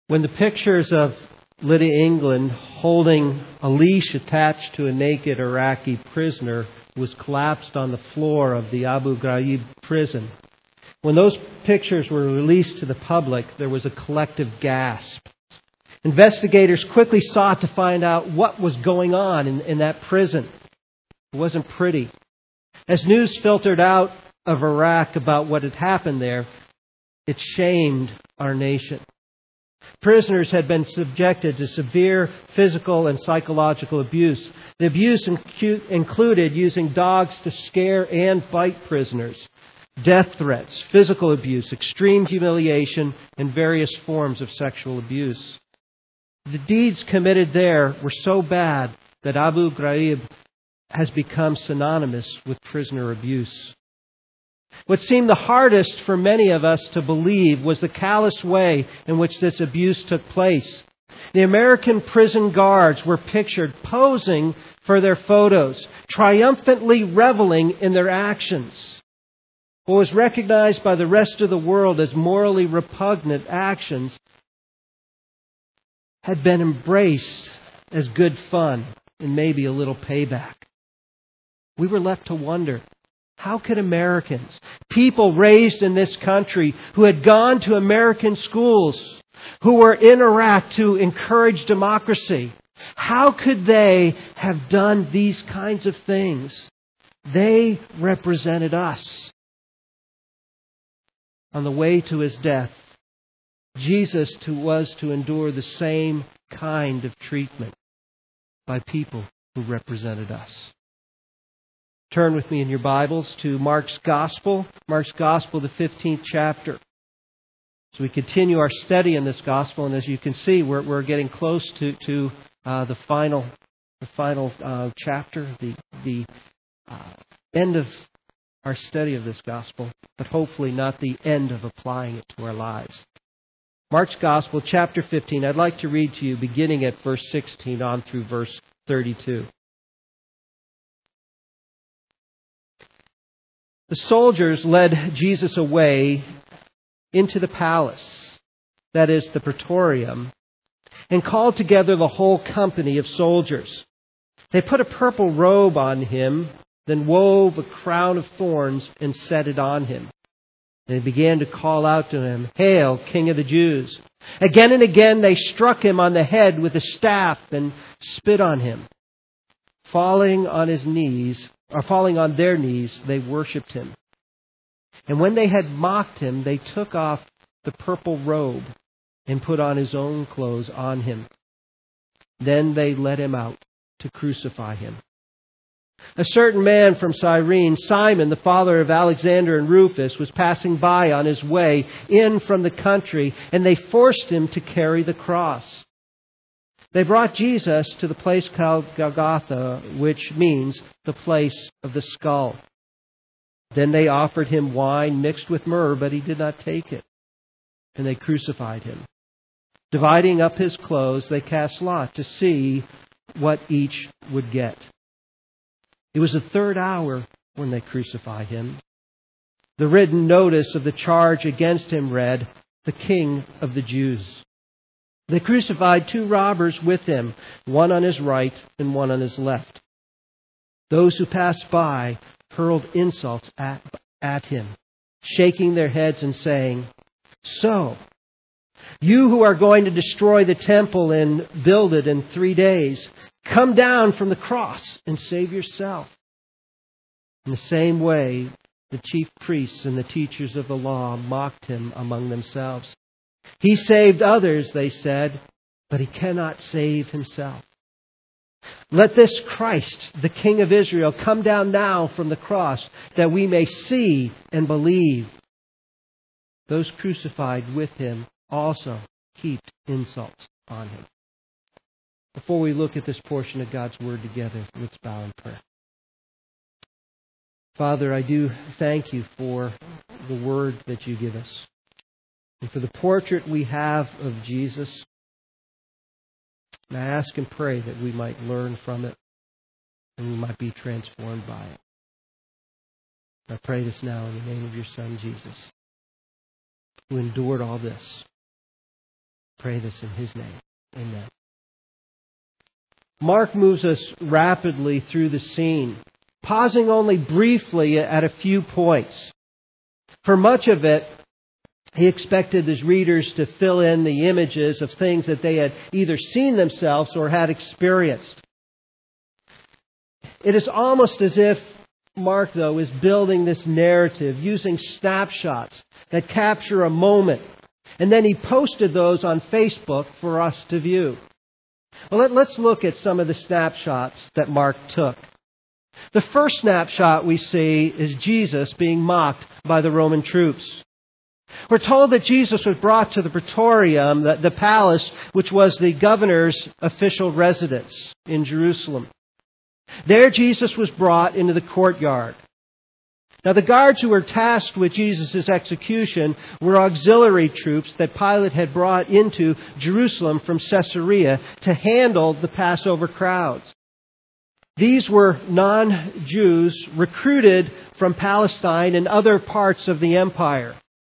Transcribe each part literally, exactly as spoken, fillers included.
When the pictures of Lydia England holding a leash attached to a naked Iraqi prisoner was collapsed on the floor of the Abu Ghraib prison, when those pictures were released to the public, there was a collective gasp. Investigators quickly sought to find out what was going on in, in that prison. It wasn't pretty. As news filtered out of Iraq about what had happened there, it shamed our nation. Prisoners had been subjected to severe physical and psychological abuse. The abuse incu- included using dogs to scare and bite prisoners, death threats, physical abuse, extreme humiliation, and various forms of sexual abuse. The deeds committed there were so bad that Abu Ghraib has become synonymous with prisoner abuse. What seemed the hardest for many of us to believe was the callous way in which this abuse took place. The American prison guards were pictured posing for their photos, triumphantly reveling in their actions. What was recognized by the rest of the world as morally repugnant actions had been embraced as good fun and maybe a little payback. We were left to wonder, how could Americans, people raised in this country who had gone to American schools, who were in Iraq to encourage democracy, how could they have done these kinds of things? They represented us. On the way to His death, Jesus was to endure the same kind of treatment by people who represented us. Turn with me in your Bibles to Mark's Gospel, Mark's Gospel, the fifteenth chapter. So we continue our study in this Gospel, and as you can see, we're we're getting close to to uh, the final the final uh, chapter, the the uh, end of our study of this Gospel, but hopefully not the end of applying it to our lives. Mark's Gospel, chapter fifteen. I'd like to read to you beginning at verse sixteen on through verse thirty-two. The soldiers led Jesus away into the palace, that is, the praetorium, and called together the whole company of soldiers. They put a purple robe on him, then wove a crown of thorns and set it on him. They began to call out to him, "Hail, King of the Jews!" Again and again they struck him on the head with a staff and spit on him. Falling on his knees, or falling on their knees, they worshipped him. And when they had mocked him, they took off the purple robe and put on his own clothes on him. Then they led him out to crucify him. A certain man from Cyrene, Simon, the father of Alexander and Rufus, was passing by on his way in from the country, and they forced him to carry the cross. They brought Jesus to the place called Golgotha, which means the place of the skull. Then they offered him wine mixed with myrrh, but he did not take it. And they crucified him. Dividing up his clothes, they cast lot to see what each would get. It was the third hour when they crucified him. The written notice of the charge against him read, "The King of the Jews." They crucified two robbers with him, one on his right and one on his left. Those who passed by hurled insults at, at him, shaking their heads and saying, "So, you who are going to destroy the temple and build it in three days, come down from the cross and save yourself." In the same way, the chief priests and the teachers of the law mocked him among themselves. "He saved others," they said, "but he cannot save himself. Let this Christ, the King of Israel, come down now from the cross, that we may see and believe." Those crucified with him also heaped insults on him. Before we look at this portion of God's Word together, let's bow in prayer. Father, I do thank you for the Word that you give us, and for the portrait we have of Jesus. And I ask and pray that we might learn from it and we might be transformed by it. I pray this now in the name of your Son, Jesus, who endured all this Pray this in His name. Amen. Mark moves us rapidly through the scene, pausing only briefly at a few points. For much of it, he expected his readers to fill in the images of things that they had either seen themselves or had experienced. It is almost as if Mark, though, is building this narrative using snapshots that capture a moment. And then he posted those on Facebook for us to view. Well, let, let's look at some of the snapshots that Mark took. The first snapshot we see is Jesus being mocked by the Roman troops. We're told that Jesus was brought to the Praetorium, the, the palace, which was the governor's official residence in Jerusalem. There Jesus was brought into the courtyard. Now the guards who were tasked with Jesus' execution were auxiliary troops that Pilate had brought into Jerusalem from Caesarea to handle the Passover crowds. These were non-Jews recruited from Palestine and other parts of the empire.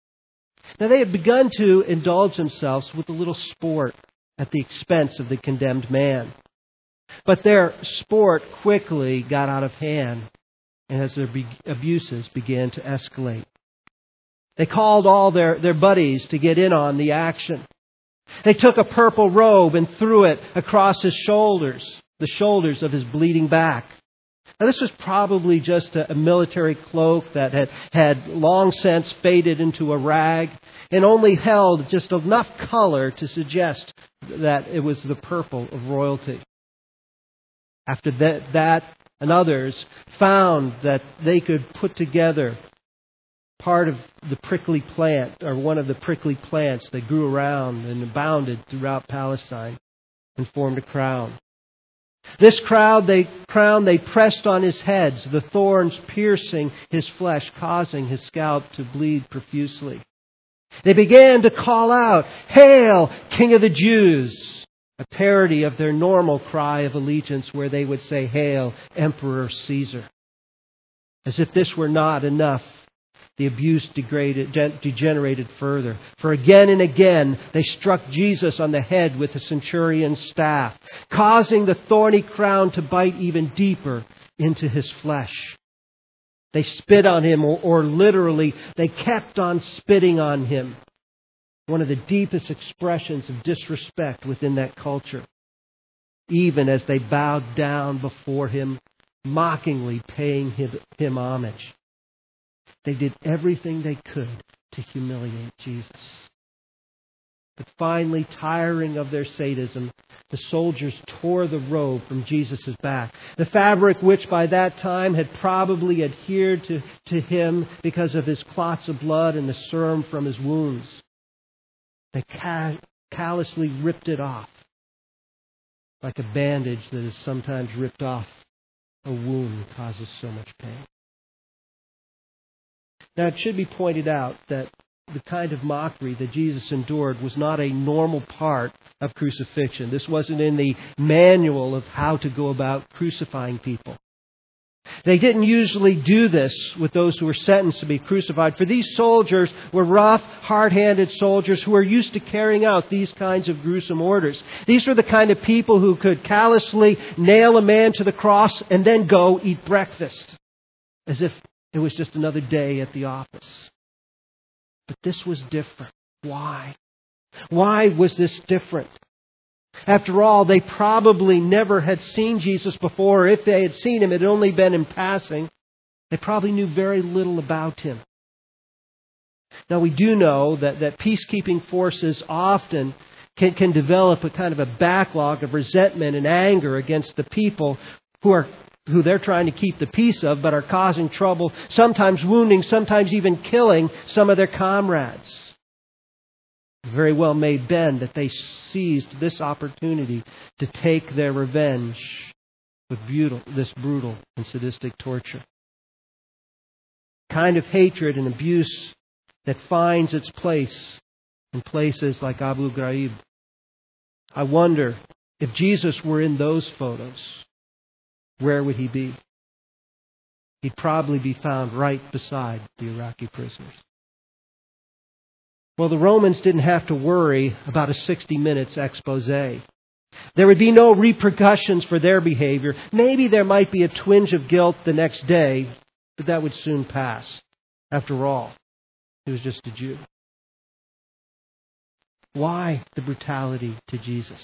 Now they had begun to indulge themselves with a little sport at the expense of the condemned man. But their sport quickly got out of hand, and as their be- abuses began to escalate. They called all their, their buddies to get in on the action. They took a purple robe and threw it across his shoulders, the shoulders of his bleeding back. Now this was probably just a, a military cloak that had, had long since faded into a rag and only held just enough color to suggest that it was the purple of royalty. After that, that and others found that they could put together part of the prickly plant, or one of the prickly plants that grew around and abounded throughout Palestine, and formed a crown. This crowd, they, crown they pressed on his heads, the thorns piercing his flesh, causing his scalp to bleed profusely. They began to call out, "Hail, King of the Jews!" A parody of their normal cry of allegiance where they would say, "Hail, Emperor Caesar." As if this were not enough, the abuse degraded, degenerated further. For again and again, they struck Jesus on the head with the centurion's staff, causing the thorny crown to bite even deeper into his flesh. They spit on him, or, or literally, they kept on spitting on him. One of the deepest expressions of disrespect within that culture. Even as they bowed down before him, mockingly paying him, him homage. They did everything they could to humiliate Jesus. But finally, tiring of their sadism, the soldiers tore the robe from Jesus' back. The fabric which by that time had probably adhered to, to him because of his clots of blood and the serum from his wounds. They ca- callously ripped it off, like a bandage that is sometimes ripped off a wound that causes so much pain. Now, it should be pointed out that the kind of mockery that Jesus endured was not a normal part of crucifixion. This wasn't in the manual of how to go about crucifying people. They didn't usually do this with those who were sentenced to be crucified, for these soldiers were rough, hard-handed soldiers who were used to carrying out these kinds of gruesome orders. These were the kind of people who could callously nail a man to the cross and then go eat breakfast, as if it was just another day at the office. But this was different. Why? Why was this different? After all, they probably never had seen Jesus before, or if they had seen him, it had only been in passing. They probably knew very little about him. Now, we do know that, that peacekeeping forces often can, can develop a kind of a backlog of resentment and anger against the people who are who they're trying to keep the peace of, but are causing trouble, sometimes wounding, sometimes even killing some of their comrades. Very well may been that they seized this opportunity to take their revenge with brutal, this brutal and sadistic torture. Kind of hatred and abuse that finds its place in places like Abu Ghraib. I wonder if Jesus were in those photos, where would he be? He'd probably be found right beside the Iraqi prisoners. Well, the Romans didn't have to worry about a sixty minutes expose. There would be no repercussions for their behavior. Maybe there might be a twinge of guilt the next day, but that would soon pass. After all, he was just a Jew. Why the brutality to Jesus?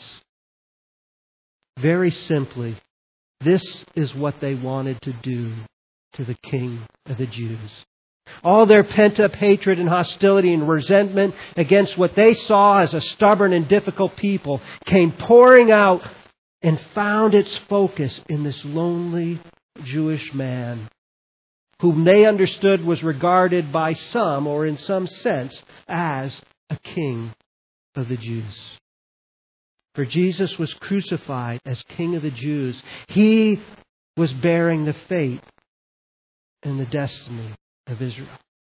Very simply, this is what they wanted to do to the King of the Jews. All their pent-up hatred and hostility and resentment against what they saw as a stubborn and difficult people came pouring out and found its focus in this lonely Jewish man whom they understood was regarded by some, or in some sense, as a king of the Jews. For Jesus was crucified as King of the Jews. He was bearing the fate and the destiny of Israel.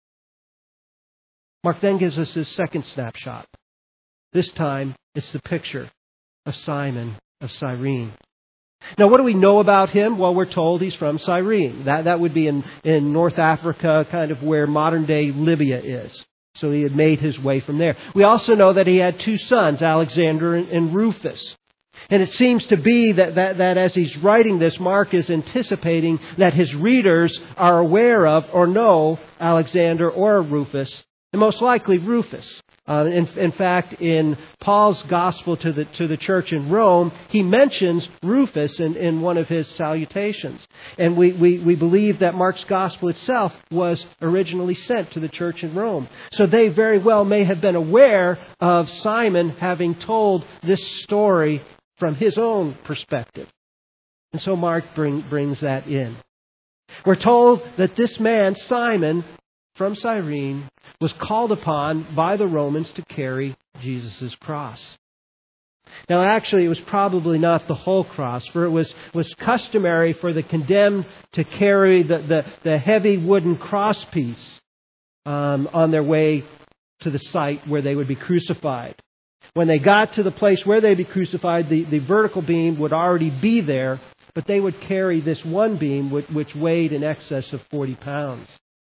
Mark then gives us his second snapshot. This time, it's the picture of Simon of Cyrene. Now, what do we know about him? Well, we're told he's from Cyrene. That, that would be in, in North Africa, kind of where modern-day Libya is. So he had made his way from there. We also know that he had two sons, Alexander and, and Rufus. And it seems to be that, that, that as he's writing this, Mark is anticipating that his readers are aware of or know Alexander or Rufus, and most likely Rufus. Uh, in, in fact, in Paul's gospel to the to the church in Rome, he mentions Rufus in, in one of his salutations. And we, we, we believe that Mark's gospel itself was originally sent to the church in Rome. So they very well may have been aware of Simon having told this story from his own perspective. And so Mark bring, brings that in. We're told that this man, Simon, from Cyrene, was called upon by the Romans to carry Jesus' cross. Now, actually, it was probably not the whole cross, for it was, was customary for the condemned to carry the, the, the heavy wooden crosspiece um, on their way to the site where they would be crucified. When they got to the place where they'd be crucified, the, the vertical beam would already be there, but they would carry this one beam which, which weighed in excess of forty pounds.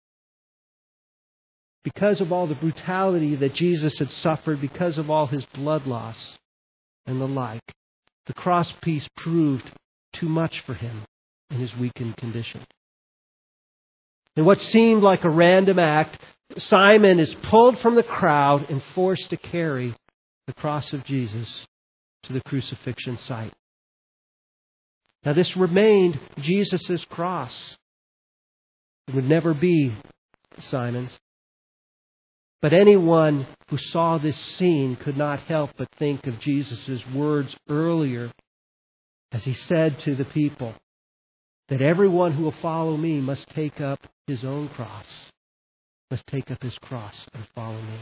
Because of all the brutality that Jesus had suffered, because of all his blood loss and the like, the cross piece proved too much for him in his weakened condition. In what seemed like a random act, Simon is pulled from the crowd and forced to carry the cross of Jesus to the crucifixion site. Now, this remained Jesus' cross. It would never be Simon's. But anyone who saw this scene could not help but think of Jesus' words earlier as he said to the people that everyone who will follow me must take up his own cross, must take up his cross and follow me.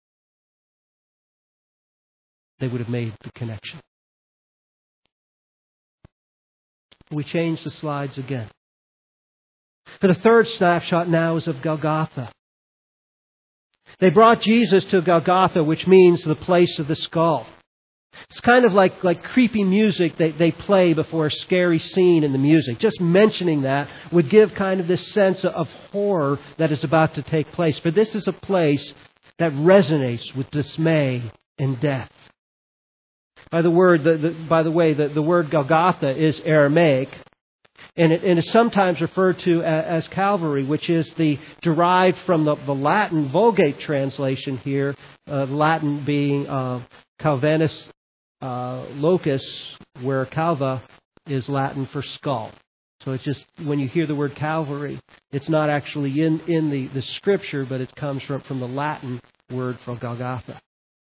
They would have made the connection. We change the slides again. For the third snapshot now is of Golgotha. They brought Jesus to Golgotha, which means the place of the skull. It's kind of like, like creepy music they, they play before a scary scene in the music. Just mentioning that would give kind of this sense of horror that is about to take place. For this is a place that resonates with dismay and death. By the word, the, the, by the way, the, the word Golgotha is Aramaic. And it, and is sometimes referred to as Calvary, which is the derived from the, the Latin Vulgate translation here, uh, Latin being uh, Calvanus uh, locus, where calva is Latin for skull. So it's just, when you hear the word Calvary, it's not actually in, in the, the Scripture, but it comes from, from the Latin word for Golgotha.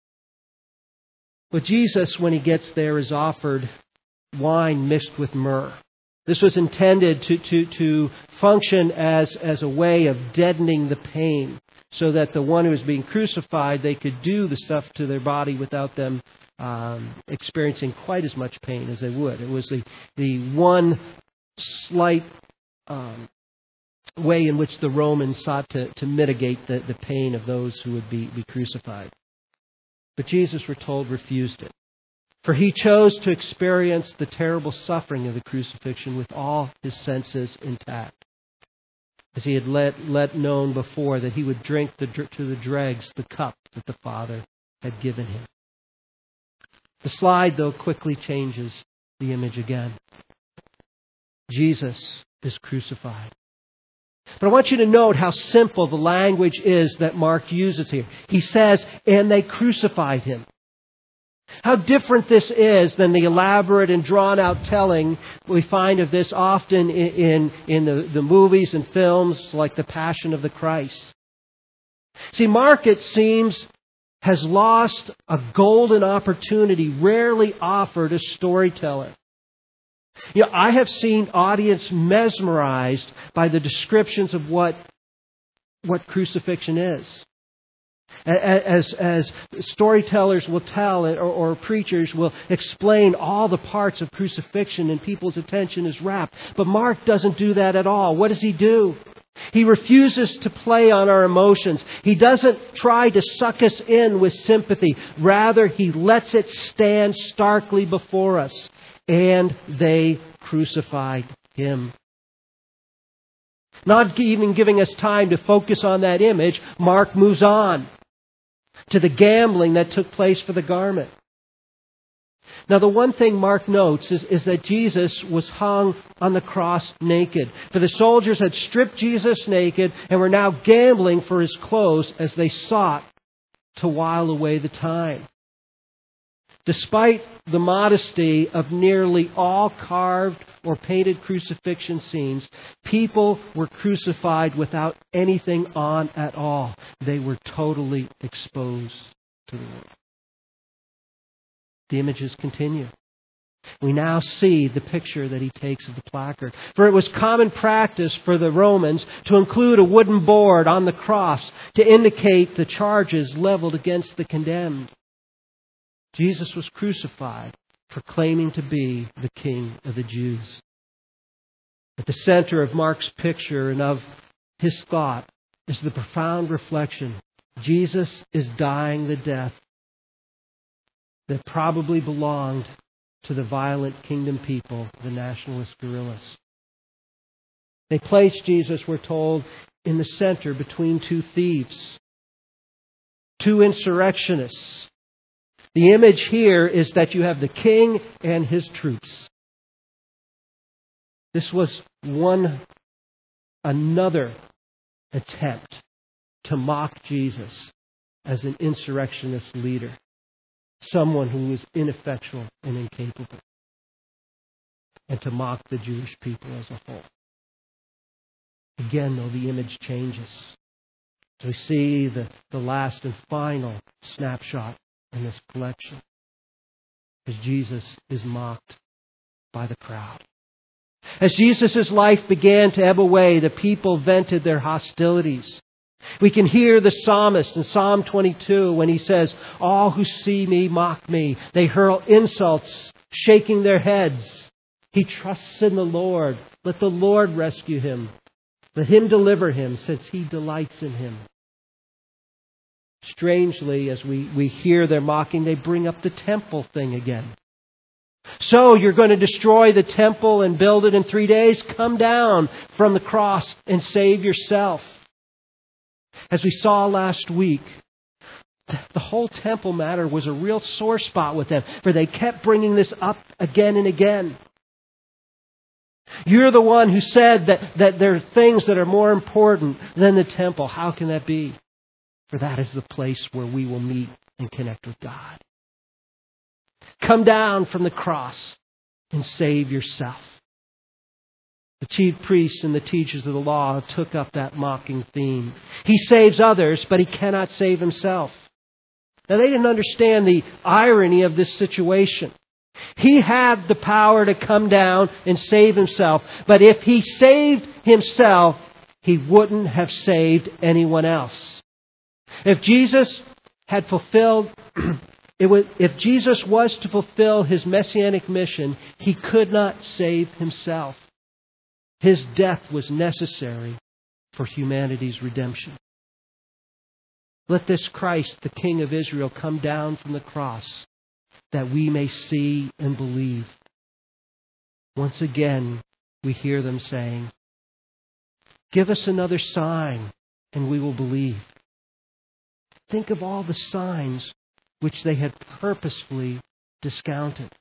But Jesus, when he gets there, is offered wine mixed with myrrh. This was intended to, to, to function as, as a way of deadening the pain, so that the one who was being crucified, they could do the stuff to their body without them um, experiencing quite as much pain as they would. It was the, the one slight um, way in which the Romans sought to, to mitigate the, the pain of those who would be, be crucified. But Jesus, we're told, refused it. For he chose to experience the terrible suffering of the crucifixion with all his senses intact. as he had let, let known before that he would drink the, to the dregs the cup that the Father had given him. The slide, though, quickly changes the image again. Jesus is crucified. But I want you to note how simple the language is that Mark uses here. He says, and they crucified him. How different this is than the elaborate and drawn-out telling we find of this often in, in, in the, the movies and films like The Passion of the Christ. See, Mark, it seems, has lost a golden opportunity rarely offered a storyteller. You know, I have seen audience mesmerized by the descriptions of what, what crucifixion is. As, as storytellers will tell, or, or preachers will explain all the parts of crucifixion, and people's attention is rapt. But Mark doesn't do that at all. What does he do? He refuses to play on our emotions. He doesn't try to suck us in with sympathy. Rather, he lets it stand starkly before us. And they crucified him. Not even giving us time to focus on that image, Mark moves on to the gambling that took place for the garment. Now, the one thing Mark notes is, is that Jesus was hung on the cross naked. For the soldiers had stripped Jesus naked and were now gambling for his clothes as they sought to while away the time. Despite the modesty of nearly all carved or painted crucifixion scenes, people were crucified without anything on at all. They were totally exposed to the world. The images continue. We now see the picture that he takes of the placard. For it was common practice for the Romans to include a wooden board on the cross to indicate the charges leveled against the condemned. Jesus was crucified, proclaiming to be the King of the Jews. At the center of Mark's picture and of his thought is the profound reflection: Jesus is dying the death that probably belonged to the violent kingdom people, the nationalist guerrillas. They placed Jesus, we're told, in the center between two thieves, two insurrectionists. The image here is that you have the king and his troops. This was one, another attempt to mock Jesus as an insurrectionist leader, someone who was ineffectual and incapable, and to mock the Jewish people as a whole. Again, though, the image changes. We see the, the last and final snapshot in this collection as Jesus is mocked by the crowd. As Jesus' life began to ebb away, the people vented their hostilities. We can hear the psalmist in Psalm twenty-two when he says, "All who see me mock me. They hurl insults, shaking their heads. He trusts in the Lord. Let the Lord rescue him. Let him deliver him, since he delights in him." Strangely, as we, we hear their mocking, they bring up the temple thing again. "So you're going to destroy the temple and build it in three days? Come down from the cross and save yourself." As we saw last week, the whole temple matter was a real sore spot with them, for they kept bringing this up again and again. You're the one who said that, that there are things that are more important than the temple. How can that be? For that is the place where we will meet and connect with God. Come down from the cross and save yourself. The chief priests and the teachers of the law took up that mocking theme. He saves others, but he cannot save himself. Now, they didn't understand the irony of this situation. He had the power to come down and save himself, but if he saved himself, he wouldn't have saved anyone else. If Jesus had fulfilled, it was, if Jesus was to fulfill his messianic mission, he could not save himself. His death was necessary for humanity's redemption. Let this Christ, the King of Israel, come down from the cross that we may see and believe. Once again, we hear them saying, Give us another sign, and we will believe. Think of all the signs which they had purposefully discounted.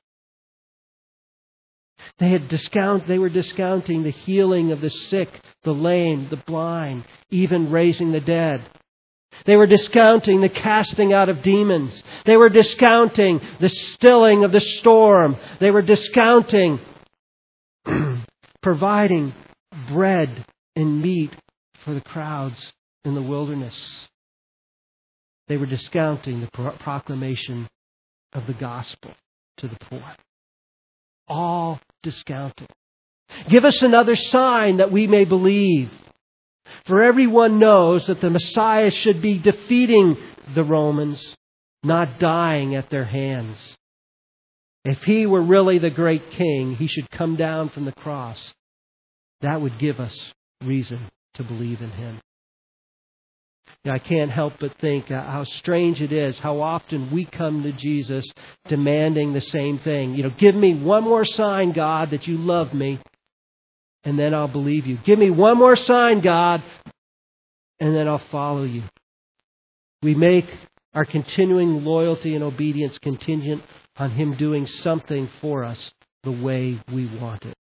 They had discount, they were discounting the healing of the sick, the lame, the blind, even raising the dead. They were discounting the casting out of demons. They were discounting the stilling of the storm. They were discounting providing bread and meat for the crowds in the wilderness. They were discounting the pro- proclamation of the gospel to the poor. All discounted. Give us another sign that we may believe. For everyone knows that the Messiah should be defeating the Romans, not dying at their hands. If he were really the great king, he should come down from the cross. That would give us reason to believe in him. Now, I can't help but think how strange it is how often we come to Jesus demanding the same thing. You know, give me one more sign, God, that you love me, and then I'll believe you. Give me one more sign, God, and then I'll follow you. We make our continuing loyalty and obedience contingent on him doing something for us the way we want it.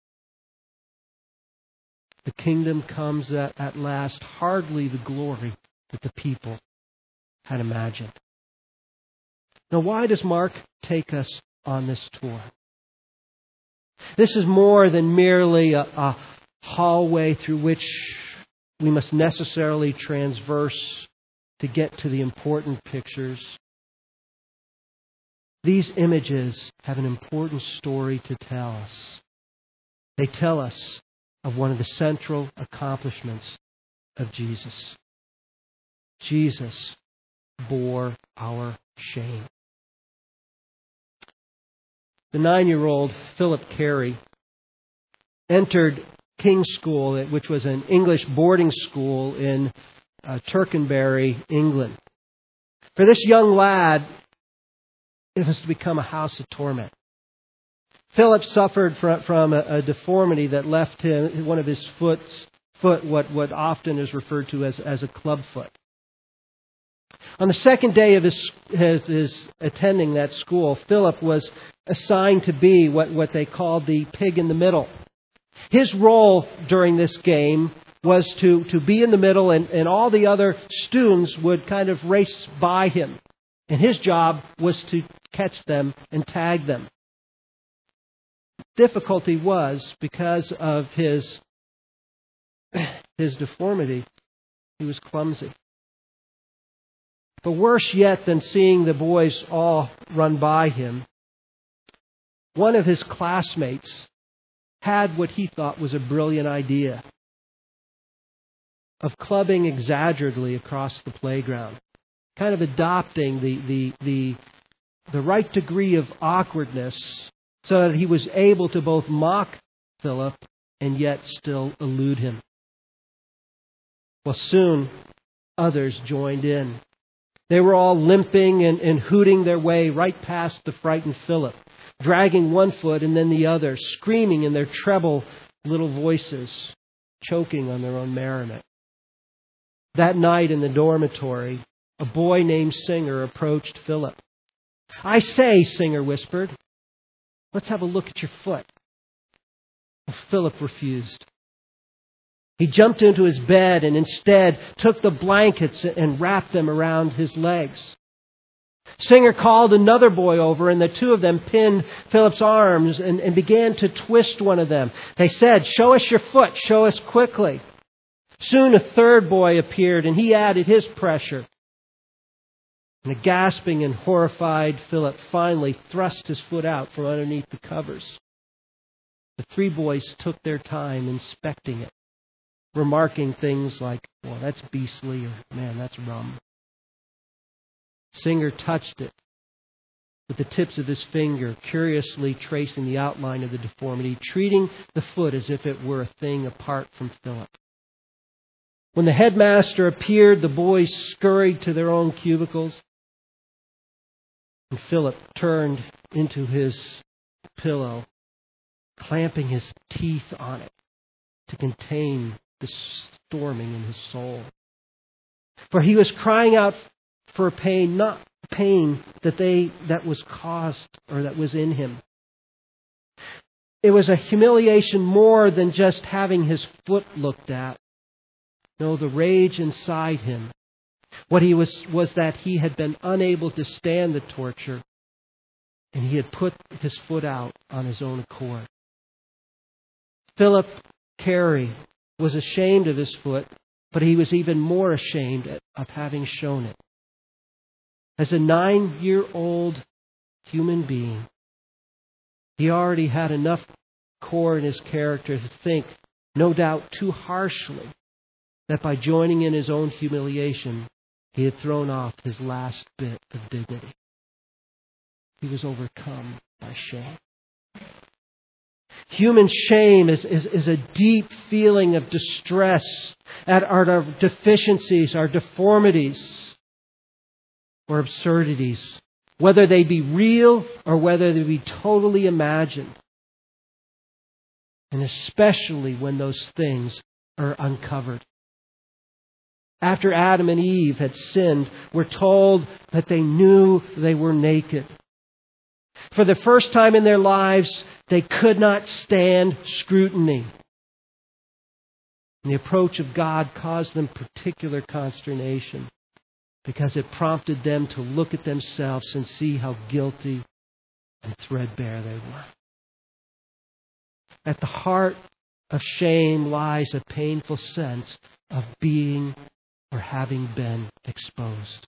The kingdom comes at, at last, hardly the glory that the people had imagined. Now, why does Mark take us on this tour? This is more than merely a, a hallway through which we must necessarily transverse to get to the important pictures. These images have an important story to tell us. They tell us of one of the central accomplishments of Jesus. Jesus bore our shame. The nine-year-old Philip Carey entered King's School, which was an English boarding school in uh, Tercanbury, England. For this young lad, it was to become a house of torment. Philip suffered from, from a, a deformity that left him one of his foot's, foot, what, what often is referred to as, as a club foot. On the second day of his, his, his attending that school, Philip was assigned to be what, what they called the pig in the middle. His role during this game was to, to be in the middle, and, and all the other students would kind of race by him. And his job was to catch them and tag them. Difficulty was, because of his, his deformity, he was clumsy. But worse yet than seeing the boys all run by him, one of his classmates had what he thought was a brilliant idea of clubbing exaggerately across the playground, kind of adopting the, the, the, the right degree of awkwardness so that he was able to both mock Philip and yet still elude him. Well, soon others joined in. They were all limping and, and hooting their way right past the frightened Philip, dragging one foot and then the other, screaming in their treble little voices, choking on their own merriment. That night in the dormitory, a boy named Singer approached Philip. "I say," Singer whispered, "let's have a look at your foot." Well, Philip refused. He jumped into his bed and instead took the blankets and wrapped them around his legs. Singer called another boy over, and the two of them pinned Philip's arms and, and began to twist one of them. They said, "Show us your foot, show us quickly." Soon a third boy appeared, and he added his pressure. And a gasping and horrified Philip finally thrust his foot out from underneath the covers. The three boys took their time inspecting it, remarking things like, "Well, that's beastly," or "Man, that's rum." Singer touched it with the tips of his finger, curiously tracing the outline of the deformity, treating the foot as if it were a thing apart from Philip. When the headmaster appeared, the boys scurried to their own cubicles, and Philip turned into his pillow, clamping his teeth on it to contain the storming in his soul. For he was crying out for pain, not pain that they that was caused or that was in him. It was a humiliation more than just having his foot looked at. No, the rage inside him. What he was was that he had been unable to stand the torture, and he had put his foot out on his own accord. Philip Carey was ashamed of his foot, but he was even more ashamed of having shown it. As a nine-year-old human being, he already had enough core in his character to think, no doubt too harshly, that by joining in his own humiliation, he had thrown off his last bit of dignity. He was overcome by shame. Human shame is, is, is a deep feeling of distress at our deficiencies, our deformities, or absurdities, whether they be real or whether they be totally imagined. And especially when those things are uncovered. After Adam and Eve had sinned, we're told that they knew they were naked. For the first time in their lives, they could not stand scrutiny. And the approach of God caused them particular consternation because it prompted them to look at themselves and see how guilty and threadbare they were. At the heart of shame lies a painful sense of being or having been exposed.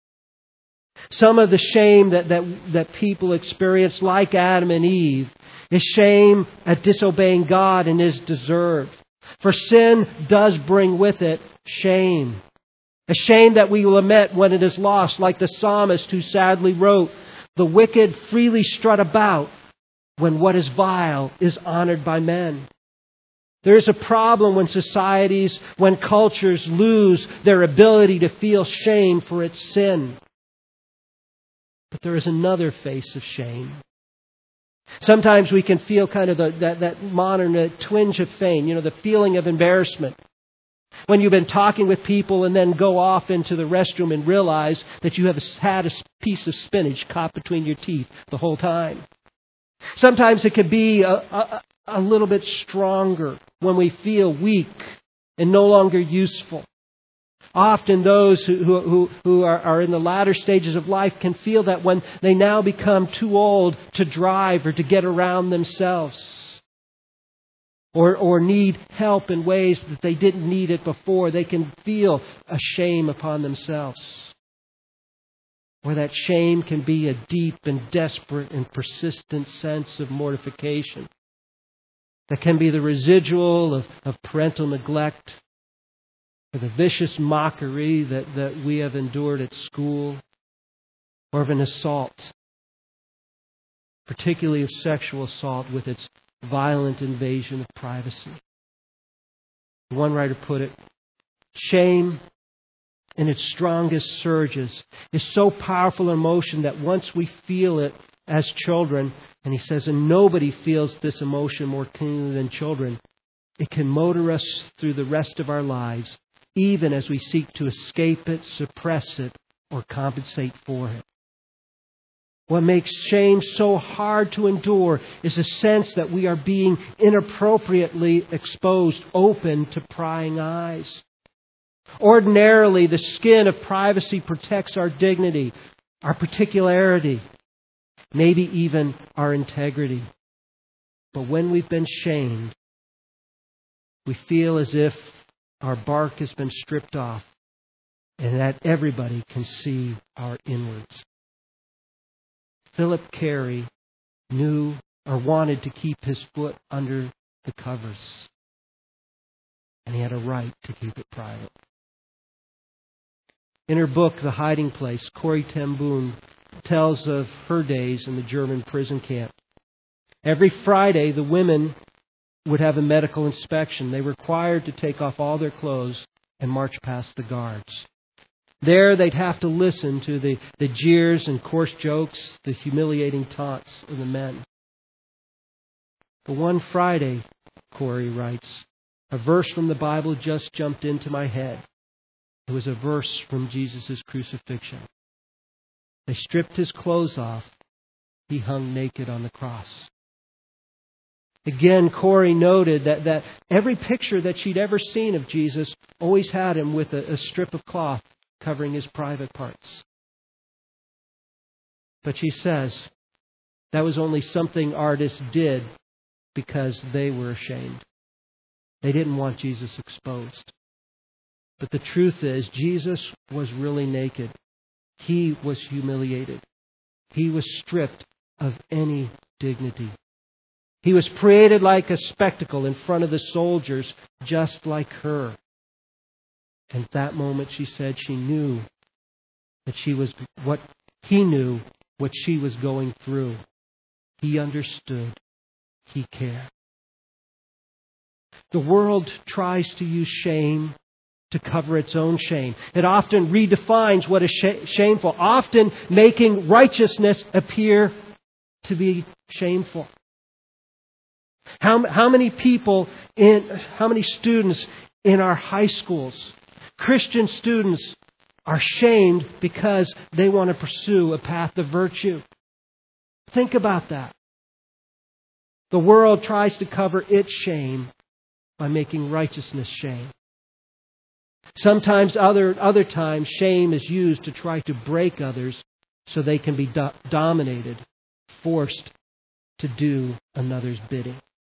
Some of the shame that, that, that people experience, like Adam and Eve, is shame at disobeying God and is deserved. For sin does bring with it shame. A shame that we lament when it is lost, like the psalmist who sadly wrote, "The wicked freely strut about when what is vile is honored by men." There is a problem when societies, when cultures lose their ability to feel shame for its sin. But there is another face of shame. Sometimes we can feel kind of the, that, that modern uh, twinge of fame, you know, the feeling of embarrassment. When you've been talking with people and then go off into the restroom and realize that you have had a piece of spinach caught between your teeth the whole time. Sometimes it could be a, a, a little bit stronger when we feel weak and no longer useful. Often those who, who, who are, are in the latter stages of life can feel that when they now become too old to drive or to get around themselves, or, or need help in ways that they didn't need it before, they can feel a shame upon themselves. Or that shame can be a deep and desperate and persistent sense of mortification that can be the residual of, of parental neglect, or the vicious mockery that, that we have endured at school, or of an assault, particularly of sexual assault with its violent invasion of privacy. One writer put it, shame in its strongest surges is so powerful an emotion that once we feel it as children, and he says, and nobody feels this emotion more keenly than children, it can motor us through the rest of our lives, even as we seek to escape it, suppress it, or compensate for it. What makes shame so hard to endure is a sense that we are being inappropriately exposed, open to prying eyes. Ordinarily, the skin of privacy protects our dignity, our particularity, maybe even our integrity. But when we've been shamed, we feel as if our bark has been stripped off and that everybody can see our inwards. Philip Carey knew or wanted to keep his foot under the covers. And he had a right to keep it private. In her book, The Hiding Place, Corrie ten Boom tells of her days in the German prison camp. Every Friday, the women would have a medical inspection. They were required to take off all their clothes and march past the guards. There, they'd have to listen to the, the jeers and coarse jokes, the humiliating taunts of the men. But one Friday, Corrie writes, A verse from the Bible just jumped into my head. It was a verse from Jesus' crucifixion. They stripped his clothes off. He hung naked on the cross. Again, Corey noted that, that every picture that she'd ever seen of Jesus always had him with a, a strip of cloth covering his private parts. But she says that was only something artists did because they were ashamed. They didn't want Jesus exposed. But the truth is, Jesus was really naked. He was humiliated. He was stripped of any dignity. He was paraded like a spectacle in front of the soldiers, just like her. And at that moment, she said she knew that she was what he knew, what she was going through. He understood. He cared. The world tries to use shame to cover its own shame. It often redefines what is sh- shameful, often making righteousness appear to be shameful. How, how many people in, how many students in our high schools, Christian students, are shamed because they want to pursue a path of virtue? Think about that. The world tries to cover its shame by making righteousness shame. Sometimes, other, other times, shame is used to try to break others so they can be do- dominated, forced to do another's bidding.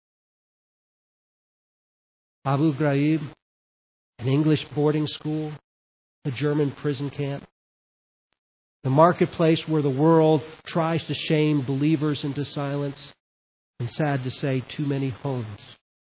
Abu Ghraib, an English boarding school, a German prison camp, the marketplace where the world tries to shame believers into silence, and sad to say, too many homes.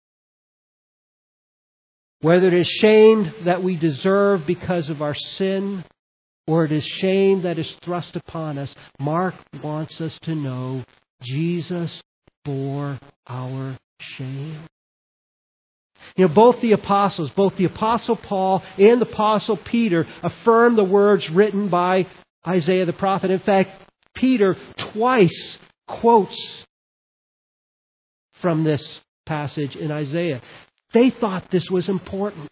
Whether it is shame that we deserve because of our sin, or it is shame that is thrust upon us, Mark wants us to know Jesus bore our shame. You know, both the apostles, both the Apostle Paul and the Apostle Peter affirm the words written by Isaiah the prophet. In fact, Peter twice quotes from this passage in Isaiah. They thought this was important.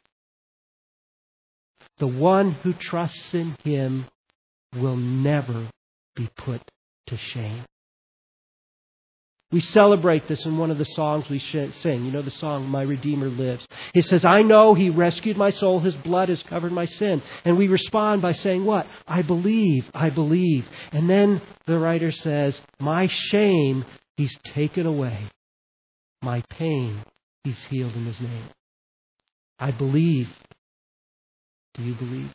The one who trusts in Him will never be put to shame. We celebrate this in one of the songs we sing. You know the song, My Redeemer Lives. It says, I know He rescued my soul. His blood has covered my sin. And we respond by saying what? I believe, I believe. And then the writer says, my shame He's taken away. My pain He's healed in His name. I believe. Do you believe?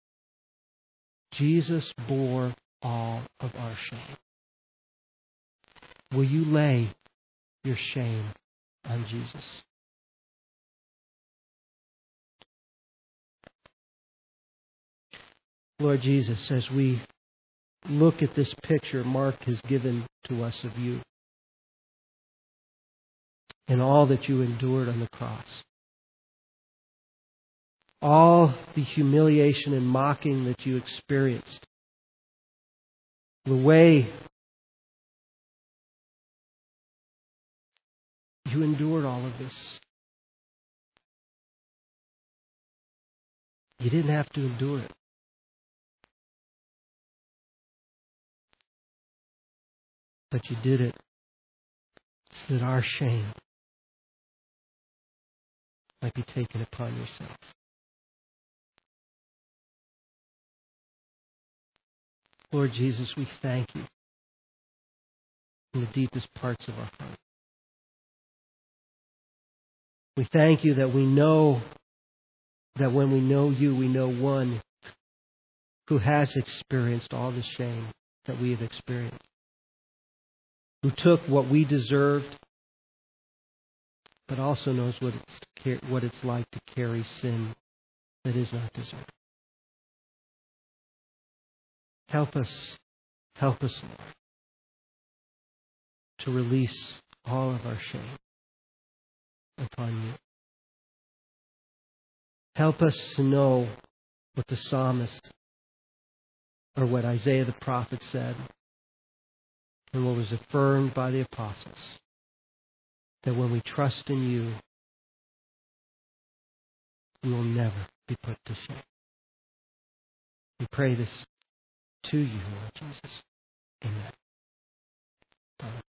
Jesus bore all of our shame. Will you lay your shame on Jesus? Lord Jesus, as we look at this picture Mark has given to us of you and all that you endured on the cross, all the humiliation and mocking that you experienced, the way you endured all of this. You didn't have to endure it. But you did it so that our shame might be taken upon yourself. Lord Jesus, we thank you in the deepest parts of our heart. We thank you that we know that when we know you, we know one who has experienced all the shame that we have experienced, who took what we deserved, but also knows what it's, what it's like to carry sin that is not deserved. Help us, help us, Lord, to release all of our shame upon you. Help us to know what the psalmist or what Isaiah the prophet said and what was affirmed by the apostles, that when we trust in you, we will never be put to shame. We pray this to you, Lord Jesus. Amen.